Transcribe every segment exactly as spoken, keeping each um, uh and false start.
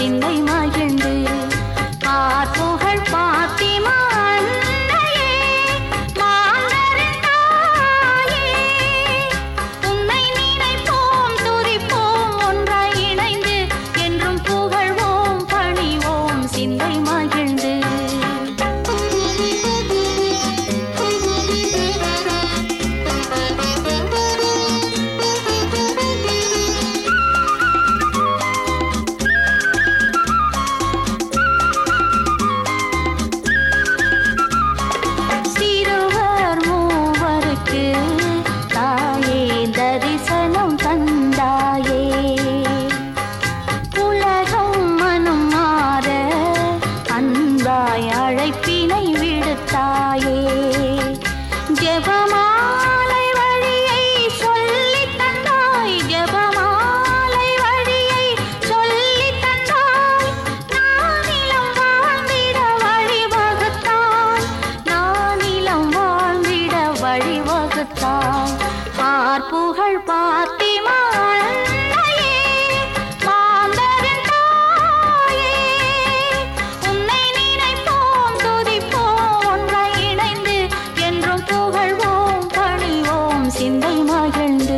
சிந்தை மகிழ்ந்து பார்ப்புகழ் பாத்திமா அன்னையே மாந்தரின் தாயே உன்னை நினைப்போம் துதிப்போம் ஒன்றாய் இணைந்து என்றும் புகழ்வோம் பணிவோம் சிந்தை மகிழ்ந்து தரிசனம் தந்தாயே உலகம் மனம் மாற அன்பாய் அழைப்பினை விடுத்தாயே ஜெபமாலை வழியை சொல்லி தந்தாய் ஜெபமாலை வழியை சொல்லி தந்தாய் நானிலம் வாழ்ந்திட வழிவகுத்தாய் நானிலம் வாழ்ந்திட வழிவகுத்தாய் பார்ப்புகழ் பாத்திமா அன்னையே மாந்தரின் தாயே உன்னை நினைப்போம் துதிப்போம் ஒன்றாய் இணைந்து என்றும் புகழ்வோம் பணிவோம் சிந்தை மகிழ்ந்து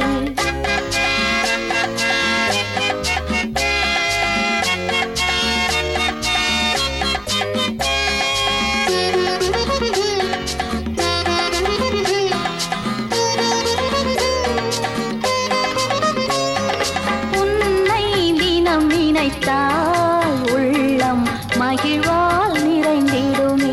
நினைத்தால் உள்ளம் மகிழ்வால் நிறைந்திடுமே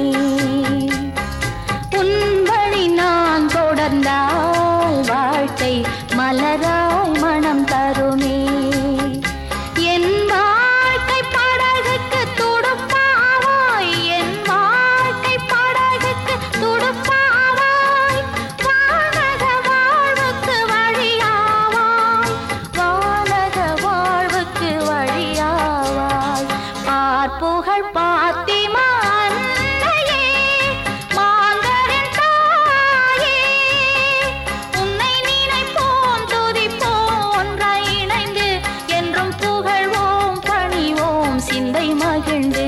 உன் வழி நான் தொடர்ந்தால் வாழ்க்கை மலராய் மனம் தருமே என் வாழ்க்கை படகுக்கு துடுப்பாவாய் என் வாழ்க்கை படகுக்கு துடுப்பாவாய் வானக வாழ்வுக்கு வழியாவாய் வானக வாழ்வுக்கு வழியாவாய் பார்ப்புகழ் பாத்திமா அன்னையே மாந்தரின் தாயே உன்னை நினைப்போம் துதிப்போம் ஒன்றாய் இணைந்து என்றும் புகழ்வோம் பணிவோம் சிந்தை மகிழ்ந்து